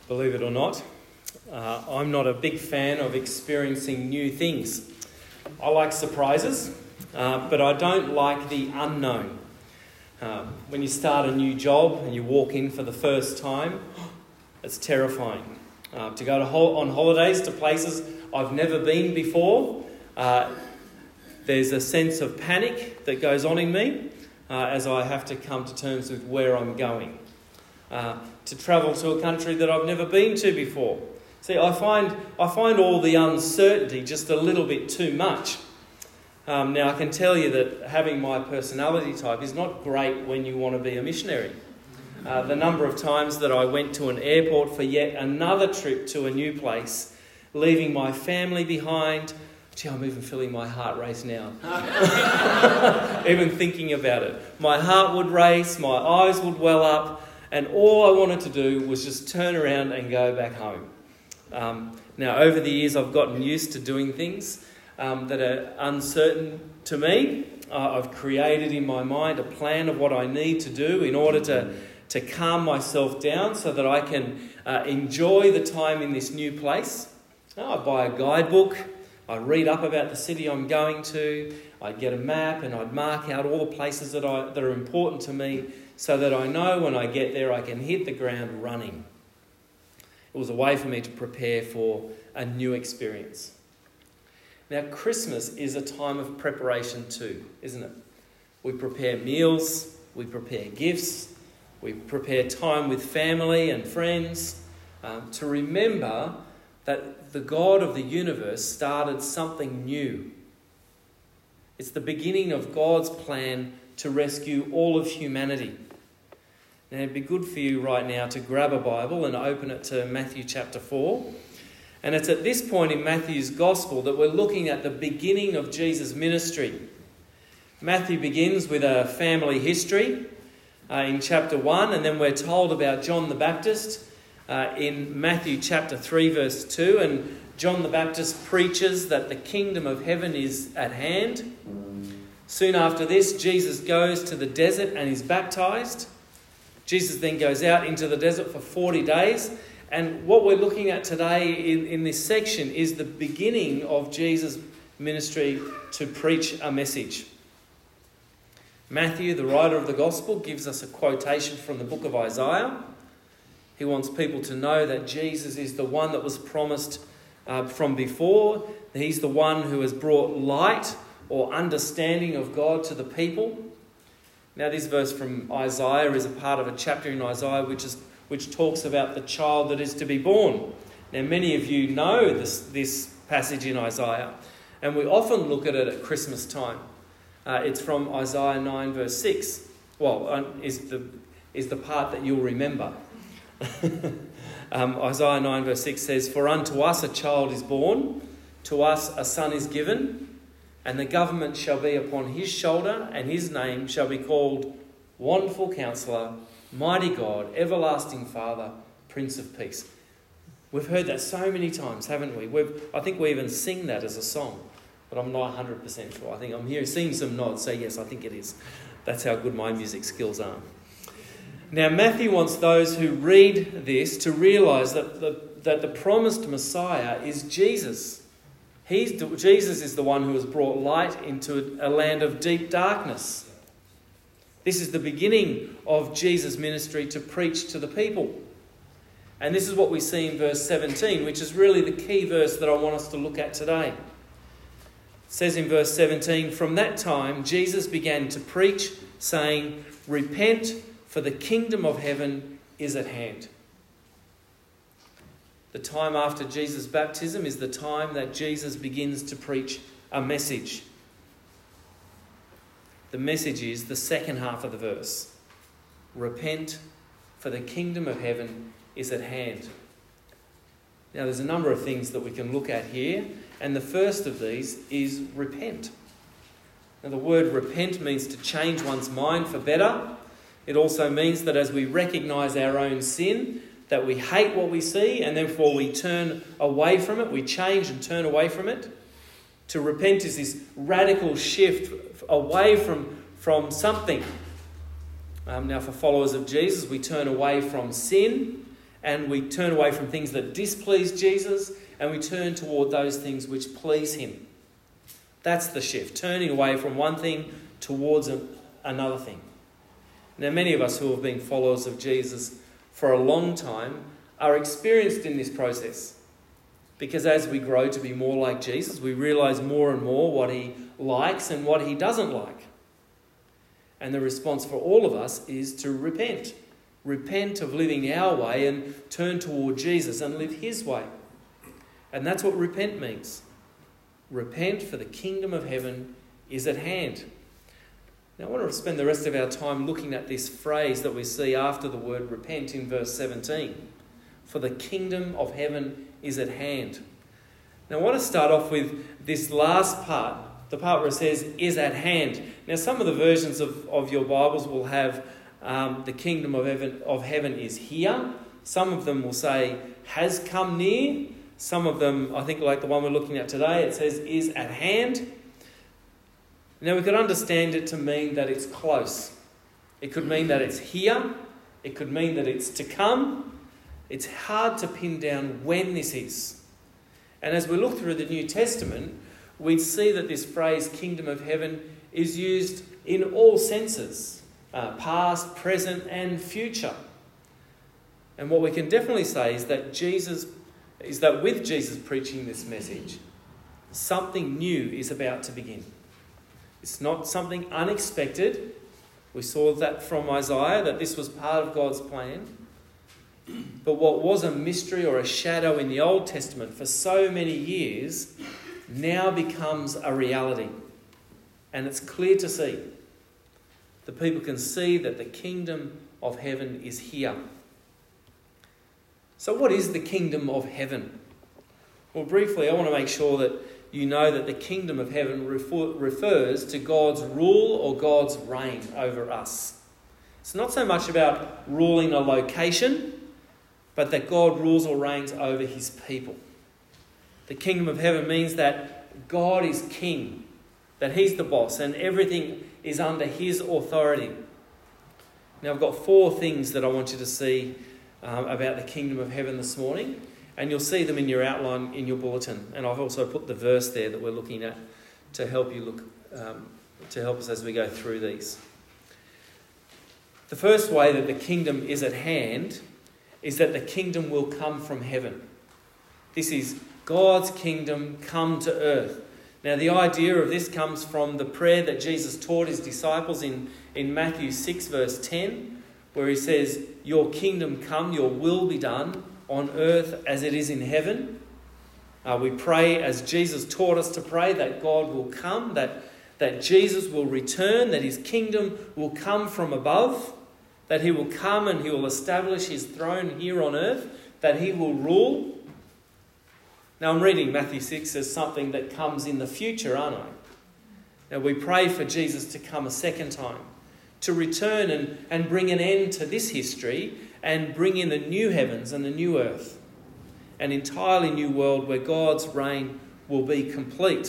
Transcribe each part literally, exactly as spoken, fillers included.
Believe it or not, uh, I'm not a big fan of experiencing new things. I like surprises, uh, but I don't like the unknown. Uh, when you start a new job and you walk in for the first time, it's terrifying. Uh, to go to hol- on holidays to places I've never been before, uh, there's a sense of panic that goes on in me uh, as I have to come to terms with where I'm going. Uh, to travel to a country that I've never been to before. See, I find I find all the uncertainty just a little bit too much. Um, now, I can tell you that having my personality type is not great when you want to be a missionary. Uh, the number of times that I went to an airport for yet another trip to a new place, leaving my family behind. Gee, I'm even feeling my heart race now. Even thinking about it. My heart would race, my eyes would well up, and all I wanted to do was just turn around and go back home. Um, now, over the years, I've gotten used to doing things um, that are uncertain to me. Uh, I've created in my mind a plan of what I need to do in order to, to calm myself down so that I can uh, enjoy the time in this new place. I buy a guidebook. I read up about the city I'm going to. I'd get a map and I'd mark out all the places that I that are important to me so that I know when I get there I can hit the ground running. It was a way for me to prepare for a new experience. Now, Christmas is a time of preparation too, isn't it? We prepare meals, we prepare gifts, we prepare time with family and friends um, to remember that the God of the universe started something new. It's the beginning of God's plan to rescue all of humanity. Now, it'd be good for you right now to grab a Bible and open it to Matthew chapter four. And it's at this point in Matthew's Gospel that we're looking at the beginning of Jesus' ministry. Matthew begins with a family history uh, in chapter one, and then we're told about John the Baptist uh, in Matthew chapter three, verse two. And John the Baptist preaches that the kingdom of heaven is at hand. Soon after this, Jesus goes to the desert and is baptized. Jesus then goes out into the desert for forty days. And what we're looking at today in, in this section is the beginning of Jesus' ministry to preach a message. Matthew, the writer of the Gospel, gives us a quotation from the book of Isaiah. He wants people to know that Jesus is the one that was promised uh, from before. He's the one who has brought light or understanding of God to the people. Now, this verse from Isaiah is a part of a chapter in Isaiah which is which talks about the child that is to be born. Now, many of you know this, this passage in Isaiah, and we often look at it at Christmas time. Uh, it's from Isaiah nine, verse six. Well, uh, is the is the part that you'll remember. um, Isaiah nine, verse six says, "For unto us a child is born, to us a son is given, and the government shall be upon his shoulder, and his name shall be called Wonderful Counselor, Mighty God, Everlasting Father, Prince of Peace." We've heard that so many times, haven't we? We've, I think we even sing that as a song, but I'm not one hundred percent sure. I think I'm here seeing some nods, so yes, I think it is. That's how good my music skills are. Now, Matthew wants those who read this to realise that the, that the promised Messiah is Jesus. He's, Jesus is the one who has brought light into a land of deep darkness. This is the beginning of Jesus' ministry to preach to the people. And this is what we see in verse seventeen, which is really the key verse that I want us to look at today. It says in verse seventeen, "From that time Jesus began to preach, saying, 'Repent, for the kingdom of heaven is at hand.'" The time after Jesus' baptism is the time that Jesus begins to preach a message. The message is the second half of the verse. "Repent, for the kingdom of heaven is at hand." Now, there's a number of things that we can look at here, and the first of these is repent. Now, the word repent means to change one's mind for better. It also means that as we recognise our own sin, that we hate what we see and therefore we turn away from it, we change and turn away from it. To repent is this radical shift away from, from something. Um, now, for followers of Jesus, we turn away from sin and we turn away from things that displease Jesus, and we turn toward those things which please him. That's the shift, turning away from one thing towards a, another thing. Now, many of us who have been followers of Jesus for a long time are experienced in this process, because as we grow to be more like Jesus, we realise more and more what he likes and what he doesn't like. And the response for all of us is to repent. Repent of living our way and turn toward Jesus and live his way. And that's what repent means. Repent, for the kingdom of heaven is at hand. Now I want to spend the rest of our time looking at this phrase that we see after the word repent in verse seventeen. For the kingdom of heaven is at hand. Now I want to start off with this last part, the part where it says is at hand. Now some of the versions of, of your Bibles will have um, the kingdom of heaven, of heaven is here. Some of them will say has come near. Some of them, I think like the one we're looking at today, it says is at hand. Now we could understand it to mean that it's close. It could mean that it's here. It could mean that it's to come. It's hard to pin down when this is. And as we look through the New Testament, we see that this phrase kingdom of heaven is used in all senses, uh, past, present and future. And what we can definitely say is that Jesus is that with Jesus preaching this message, something new is about to begin. It's not something unexpected. We saw that from Isaiah, that this was part of God's plan. But what was a mystery or a shadow in the Old Testament for so many years now becomes a reality. And it's clear to see. The people can see that the kingdom of heaven is here. So what is the kingdom of heaven? Well, briefly, I want to make sure that you know that the kingdom of heaven refer, refers to God's rule or God's reign over us. It's not so much about ruling a location, but that God rules or reigns over his people. The kingdom of heaven means that God is king, that he's the boss, and everything is under his authority. Now, I've got four things that I want you to see um, about the kingdom of heaven this morning. And you'll see them in your outline in your bulletin. And I've also put the verse there that we're looking at to help you look, um, to help us as we go through these. The first way that the kingdom is at hand is that the kingdom will come from heaven. This is God's kingdom come to earth. Now the idea of this comes from the prayer that Jesus taught his disciples in, in Matthew six verse ten, where he says, your kingdom come, your will be done on earth as it is in heaven. Uh, we pray as Jesus taught us to pray, that God will come, that, that Jesus will return, that his kingdom will come from above, that he will come and he will establish his throne here on earth, that he will rule. Now I'm reading Matthew six as something that comes in the future, aren't I? Now we pray for Jesus to come a second time, to return and, and bring an end to this history and bring in the new heavens and the new earth, an entirely new world where God's reign will be complete.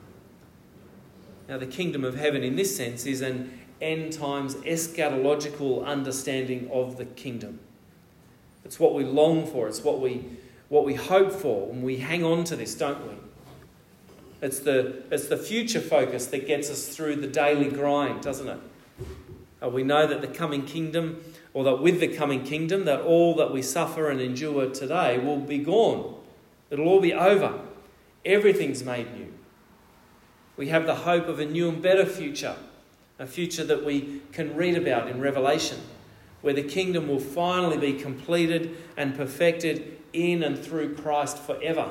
Now the kingdom of heaven in this sense is an end times eschatological understanding of the kingdom. It's what we long for, it's what we what we hope for, and we hang on to this, don't we? It's the, it's the future focus that gets us through the daily grind, doesn't it? Uh, we know that the coming kingdom, or that with the coming kingdom, that all that we suffer and endure today will be gone. It'll all be over. Everything's made new. We have the hope of a new and better future, a future that we can read about in Revelation, where the kingdom will finally be completed and perfected in and through Christ forever.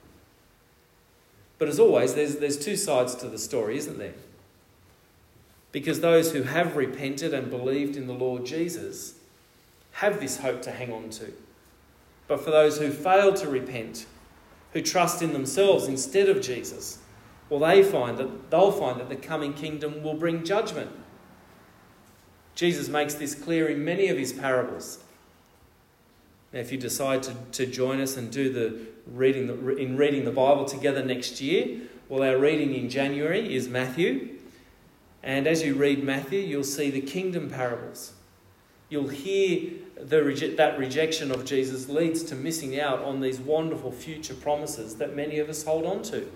But as always, there's, there's two sides to the story, isn't there? Because those who have repented and believed in the Lord Jesus have this hope to hang on to. But for those who fail to repent, who trust in themselves instead of Jesus, well, they find that they'll find that the coming kingdom will bring judgment. Jesus makes this clear in many of his parables. Now, if you decide to, to join us and do the reading the, in reading the Bible together next year, well, our reading in January is Matthew. And as you read Matthew, you'll see the kingdom parables. you'll hear the reje- that rejection of Jesus leads to missing out on these wonderful future promises that many of us hold on to.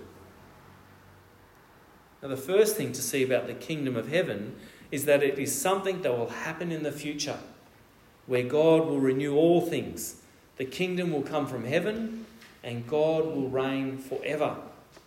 Now, the first thing to see about the kingdom of heaven is that it is something that will happen in the future, where God will renew all things. The kingdom will come from heaven, and God will reign forever.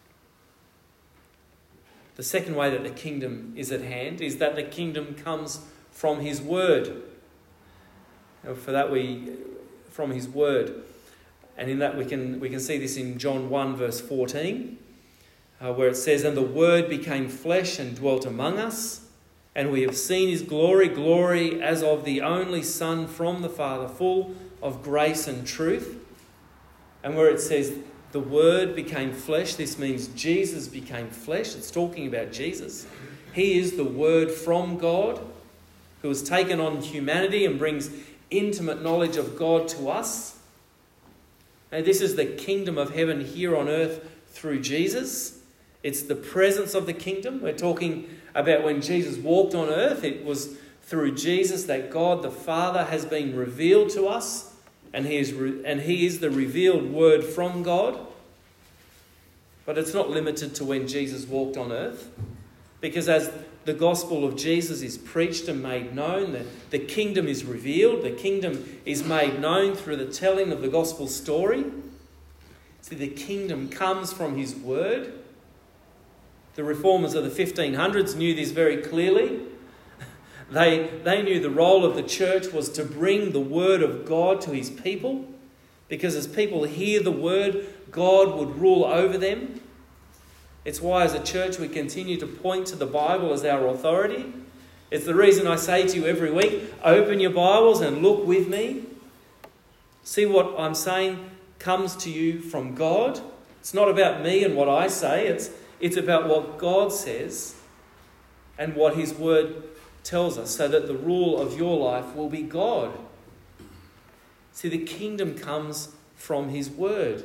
The second way that the kingdom is at hand is that the kingdom comes from his word. Now, for that we, from his word. And in that we can we can see this in John one verse fourteen, uh, where it says, "And the word became flesh and dwelt among us, and we have seen his glory, glory as of the only Son from the Father, full of grace and truth." And where it says the word became flesh, this means Jesus became flesh. It's talking about Jesus. He is the word from God who has taken on humanity and brings intimate knowledge of God to us. And this is the kingdom of heaven here on earth through Jesus. It's the presence of the kingdom. We're talking about when Jesus walked on earth. It was through Jesus that God the Father has been revealed to us. And he is re- and he is the revealed word from God. But it's not limited to when Jesus walked on earth. Because as the gospel of Jesus is preached and made known, the, the kingdom is revealed. The kingdom is made known through the telling of the gospel story. See, the kingdom comes from his word. The reformers of the fifteen hundreds knew this very clearly. They, they knew the role of the church was to bring the word of God to his people, because as people hear the word, God would rule over them. It's why as a church we continue to point to the Bible as our authority. It's the reason I say to you every week, open your Bibles and look with me. See what I'm saying comes to you from God. It's not about me and what I say. It's, it's about what God says and what his word tells us, so that the rule of your life will be God. See, the kingdom comes from his word.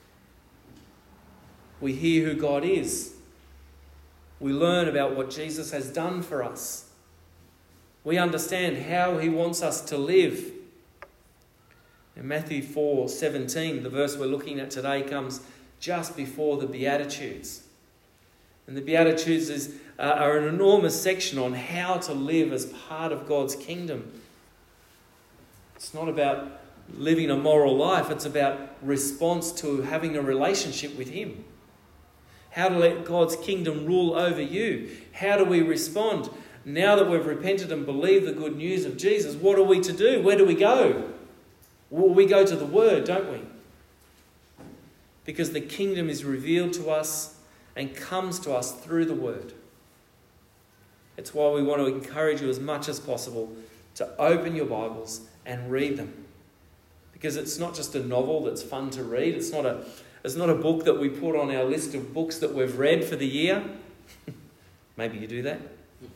We hear who God is. We learn about what Jesus has done for us. We understand how he wants us to live. In Matthew four seventeen, the verse we're looking at today, comes just before the Beatitudes. And the Beatitudes is, uh, are an enormous section on how to live as part of God's kingdom. It's not about living a moral life. It's about response to having a relationship with him. How to let God's kingdom rule over you. How do we respond? Now that we've repented and believed the good news of Jesus, what are we to do? Where do we go? Well, we go to the word, don't we? Because the kingdom is revealed to us and comes to us through the word. It's why we want to encourage you as much as possible to open your Bibles and read them. Because it's not just a novel that's fun to read. It's not a, it's not a book that we put on our list of books that we've read for the year. Maybe you do that.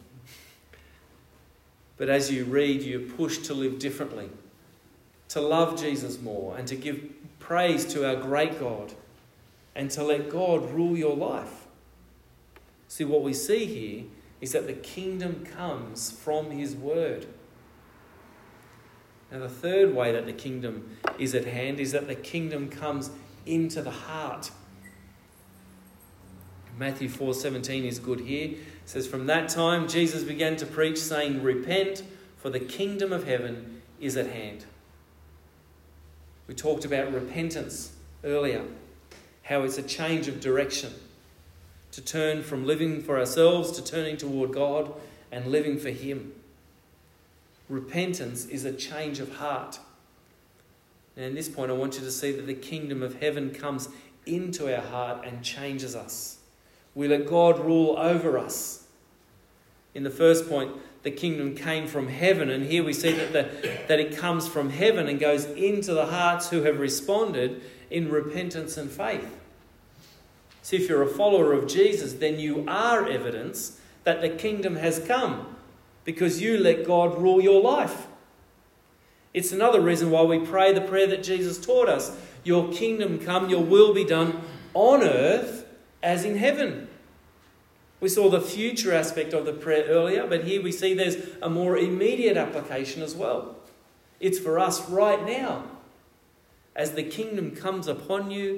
But as you read, you're pushed to live differently, to love Jesus more, and to give praise to our great God, and to let God rule your life. See, what we see here is that the kingdom comes from his word. Now, the third way that the kingdom is at hand is that the kingdom comes into the heart. Matthew four seventeen is good here. It says, "From that time Jesus began to preach, saying, 'Repent, for the kingdom of heaven is at hand.'" We talked about repentance earlier, how it's a change of direction, to turn from living for ourselves to turning toward God and living for him. Repentance is a change of heart. And at this point, I want you to see that the kingdom of heaven comes into our heart and changes us. We let God rule over us. In the first point, the kingdom came from heaven, and here we see that, the, that it comes from heaven and goes into the hearts who have responded in repentance and faith. See, if you're a follower of Jesus, then you are evidence that the kingdom has come, because you let God rule your life. It's another reason why we pray the prayer that Jesus taught us. Your kingdom come, your will be done on earth as in heaven. We saw the future aspect of the prayer earlier, but here we see there's a more immediate application as well. It's for us right now. As the kingdom comes upon you,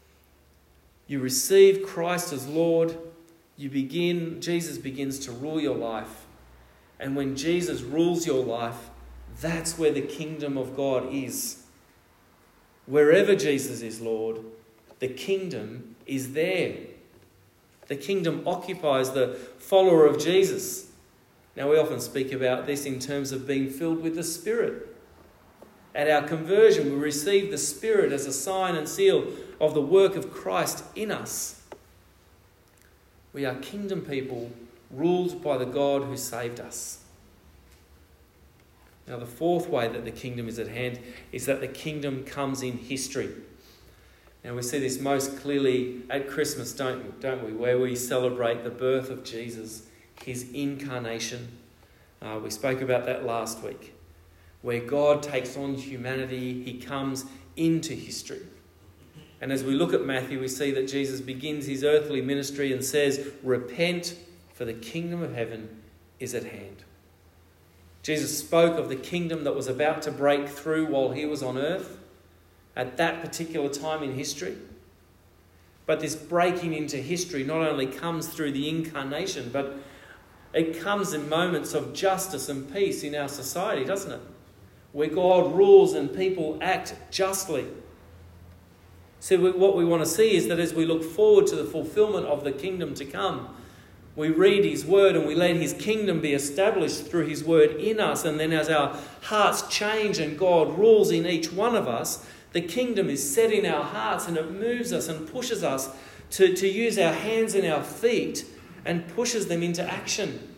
you receive Christ as Lord, you begin, Jesus begins to rule your life. And when Jesus rules your life, that's where the kingdom of God is. Wherever Jesus is Lord, the kingdom is there. The kingdom occupies the follower of Jesus. Now, we often speak about this in terms of being filled with the Spirit. At our conversion, we receive the Spirit as a sign and seal of the work of Christ in us. We are kingdom people ruled by the God who saved us. Now, the fourth way that the kingdom is at hand is that the kingdom comes in history. Now, we see this most clearly at Christmas, don't, don't we? Where we celebrate the birth of Jesus, his incarnation. Uh, we spoke about that last week. Where God takes on humanity, he comes into history. And as we look at Matthew, we see that Jesus begins his earthly ministry and says, "Repent, for the kingdom of heaven is at hand." Jesus spoke of the kingdom that was about to break through while he was on earth at that particular time in history. But this breaking into history not only comes through the incarnation, but it comes in moments of justice and peace in our society, doesn't it? Where God rules and people act justly. So what we want to see is that as we look forward to the fulfillment of the kingdom to come, we read his word and we let his kingdom be established through his word in us. And then as our hearts change and God rules in each one of us, the kingdom is set in our hearts and it moves us and pushes us to, to use our hands and our feet and pushes them into action.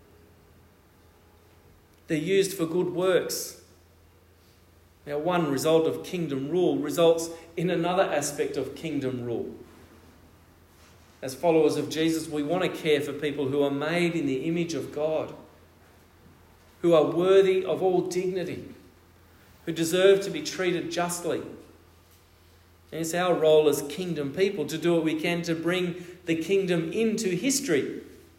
They're used for good works. Now, one result of kingdom rule results in another aspect of kingdom rule. As followers of Jesus, we want to care for people who are made in the image of God, who are worthy of all dignity, who deserve to be treated justly. And it's our role as kingdom people to do what we can to bring the kingdom into history.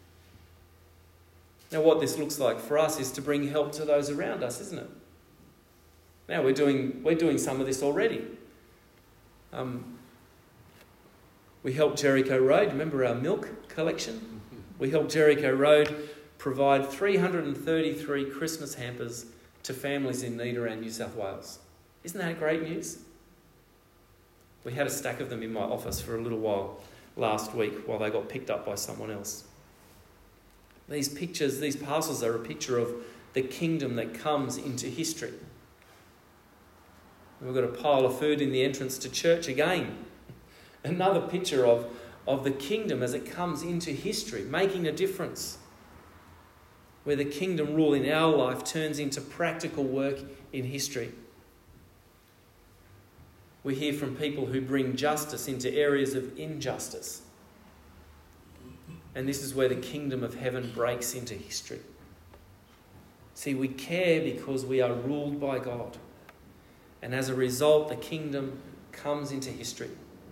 Now, what this looks like for us is to bring help to those around us, isn't it? Now, we're doing, we're doing some of this already. Um, we helped Jericho Road. Remember our milk collection? We helped Jericho Road provide three hundred thirty-three Christmas hampers to families in need around New South Wales. Isn't that great news? We had a stack of them in my office for a little while last week while they got picked up by someone else. These pictures, these parcels are a picture of the kingdom that comes into history. We've got a pile of food in the entrance to church again. Another picture of, of the kingdom as it comes into history, making a difference. Where the kingdom rule in our life turns into practical work in history. We hear from people who bring justice into areas of injustice. And this is where the kingdom of heaven breaks into history. See, we care because we are ruled by God. And as a result, the kingdom comes into history.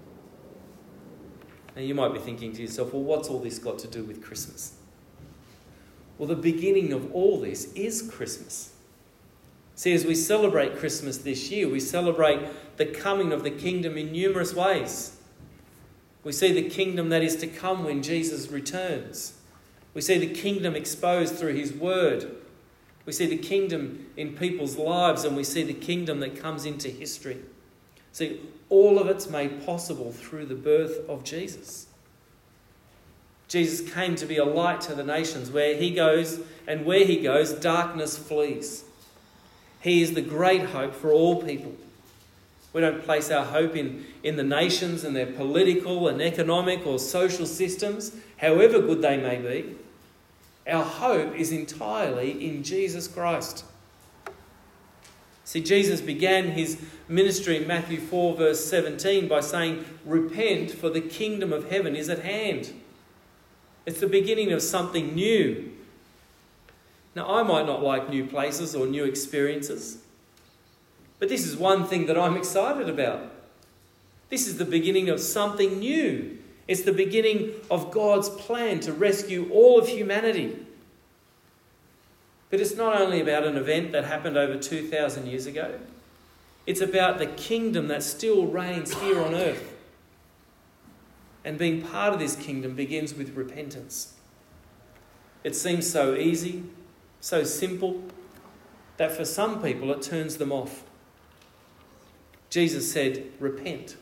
Now you might be thinking to yourself, well, what's all this got to do with Christmas? Well, the beginning of all this is Christmas. See, as we celebrate Christmas this year, we celebrate the coming of the kingdom in numerous ways. We see the kingdom that is to come when Jesus returns. We see the kingdom exposed through his word. We see the kingdom in people's lives, and we see the kingdom that comes into history. See, all of it's made possible through the birth of Jesus. Jesus came to be a light to the nations. Where he goes, and where he goes, darkness flees. He is the great hope for all people. We don't place our hope in, in the nations and their political and economic or social systems, however good they may be. Our hope is entirely in Jesus Christ. See, Jesus began his ministry in Matthew four verse seventeen by saying, "Repent, for the kingdom of heaven is at hand." It's the beginning of something new. Now, I might not like new places or new experiences, but this is one thing that I'm excited about. This is the beginning of something new It's the beginning of God's plan to rescue all of humanity. But it's not only about an event that happened over two thousand years ago. It's about the kingdom that still reigns here on earth. And being part of this kingdom begins with repentance. It seems so easy, so simple, that for some people it turns them off. Jesus said, repent.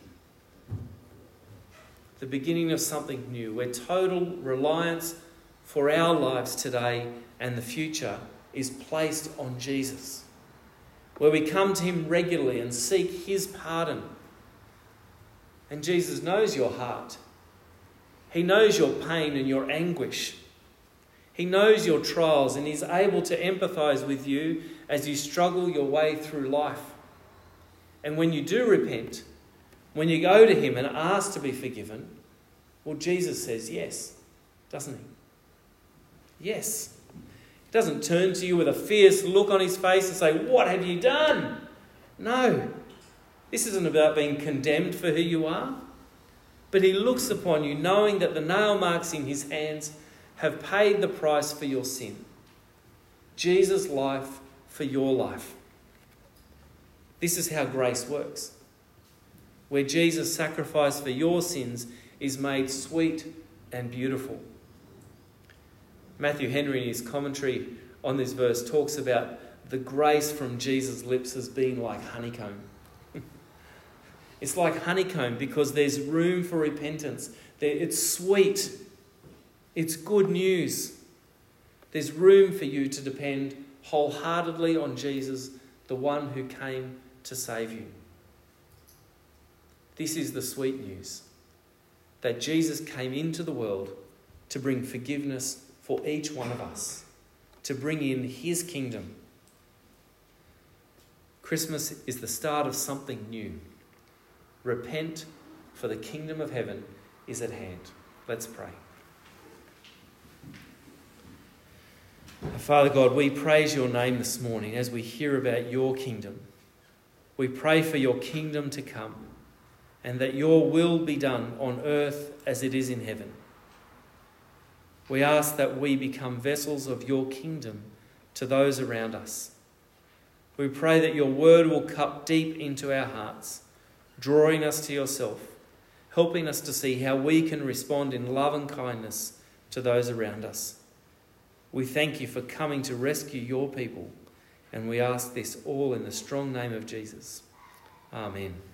The beginning of something new, where total reliance for our lives today and the future is placed on Jesus. Where we come to him regularly and seek his pardon. And Jesus knows your heart. He knows your pain and your anguish. He knows your trials and he's able to empathise with you as you struggle your way through life. And when you do repent, when you go to him and ask to be forgiven, well, Jesus says yes, doesn't he? Yes. He doesn't turn to you with a fierce look on his face and say, what have you done? No. This isn't about being condemned for who you are. But he looks upon you knowing that the nail marks in his hands have paid the price for your sin. Jesus' life for your life. This is how grace works. Where Jesus' sacrifice for your sins is made sweet and beautiful. Matthew Henry, in his commentary on this verse, talks about the grace from Jesus' lips as being like honeycomb. It's like honeycomb because there's room for repentance. It's sweet. It's good news. There's room for you to depend wholeheartedly on Jesus, the one who came to save you. This is the sweet news, that Jesus came into the world to bring forgiveness for each one of us, to bring in his kingdom. Christmas is the start of something new. Repent, for the kingdom of heaven is at hand. Let's pray. Father God, we praise your name this morning as we hear about your kingdom. We pray for your kingdom to come and that your will be done on earth as it is in heaven. We ask that we become vessels of your kingdom to those around us. We pray that your word will cut deep into our hearts, drawing us to yourself, helping us to see how we can respond in love and kindness to those around us. We thank you for coming to rescue your people, and we ask this all in the strong name of Jesus. Amen.